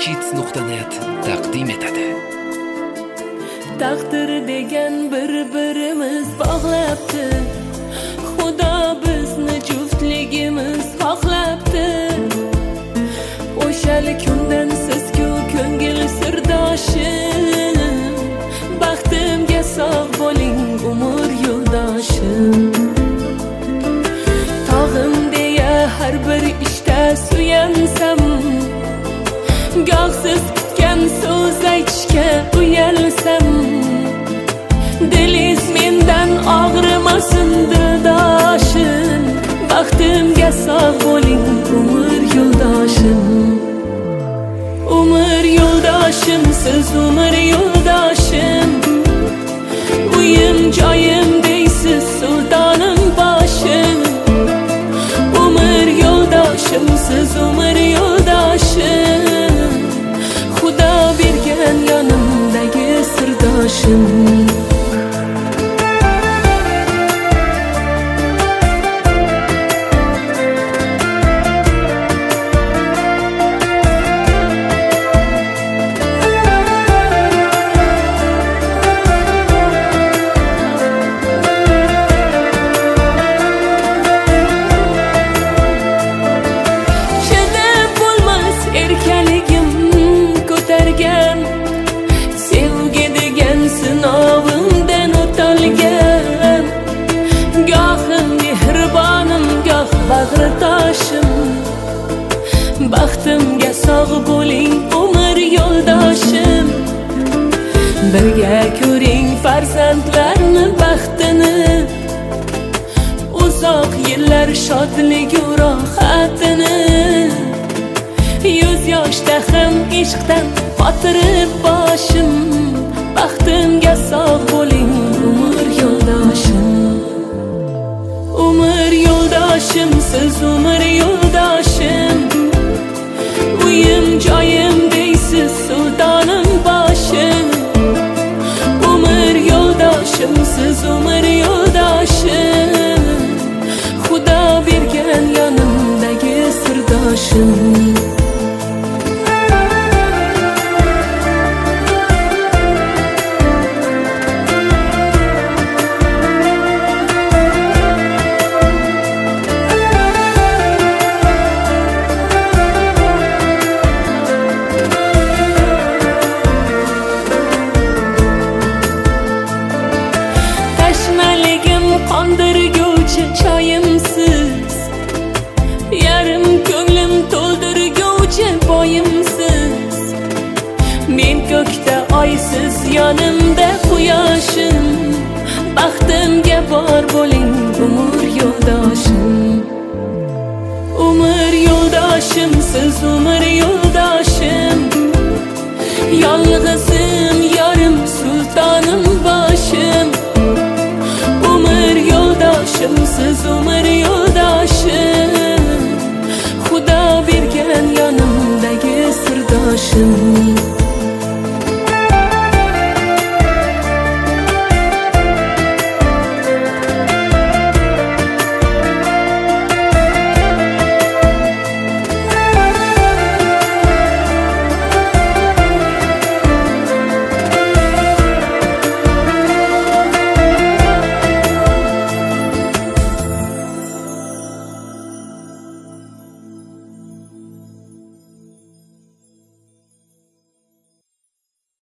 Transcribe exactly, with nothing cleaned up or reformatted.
sheets nuqta net taqdim etadi. Taqdir degan bir-birimiz bog'labdi. Xudo bizni juftligimiz xohlabdi. O'shal kundan siz-ku ko'ngil sirdoshim. Baxtimga sog' bo'ling umr yo'ldoshim. Tog'im deya har bir ishda suyansam, goh siz kutgan so'z aytishga uyalsam, dilingiz mendan og'rimasin dildoshim. Baxtimga sog' bo'ling umr yo'ldoshim. Umr yo'ldoshim, siz umr yo'ldoshim. Uyim joyim deysiz sultonim boshim. Umr yo'ldoshim, siz umr yo'ldoshim. Xudo bergan yonimdagi sirdoshim. Sevgi degan sinovimdan o'talgan, gohim mehribonim, goh bag'ritoshim. Baxtimga sog' bo'ling umr yo'ldoshim. Birga ko'ring farzandlarni baxtini, uzoq yillar shodligu rohatini. Yuz yoshda ham ishqdan xotirib boshim. Baxtimga sog' bo'ling umr yo'ldoshim. Umr yo'ldoshim, siz umr yo'ldoshim. Uyim joyim deysiz sultonim boshim. Umr yo'ldoshim, siz umr yo'ldoshim. Xudo bergan yonimdagi sirdoshim. Qondirguvchi choyimsiz, yarim ko'nglim to'ldirguvchi boyimsiz. Men ko'kda oysiz, yonimda quyoshim. Baxtimga bor bo'ling umr yo'ldoshim. Umr yo'ldoshim, siz umr yo'ldoshim. Yolg'izim yorim, sultonim boshim. Siz umr yo'ldoshim. Xudo bergan yonimdagi sirdoshim.